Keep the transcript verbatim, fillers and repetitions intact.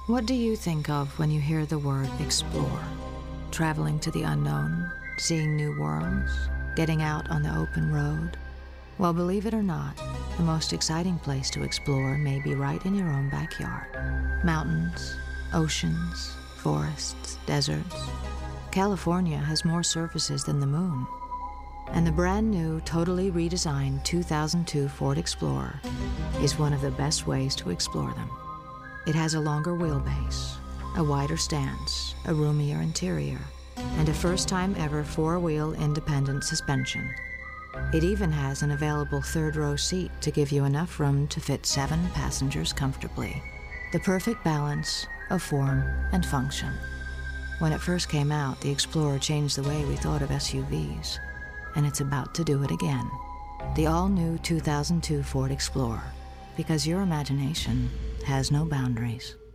What do you think of when you hear the word explore? Traveling to the unknown, seeing new worlds, getting out on the open road? Well, believe it or not, the most exciting place to explore may be right in your own backyard. Mountains, oceans, forests, deserts. California has more surfaces than the moon. And the brand new, totally redesigned two thousand two Ford Explorer is one of the best ways to explore them. It has a longer wheelbase, a wider stance, a roomier interior, and a first-time ever four-wheel independent suspension. It even has an available third-row seat to give you enough room to fit seven passengers comfortably. The perfect balance of form and function. When it first came out, the Explorer changed the way we thought of S U Vs, and it's about to do it again. The all-new two thousand two Ford Explorer, because your imagination has no boundaries.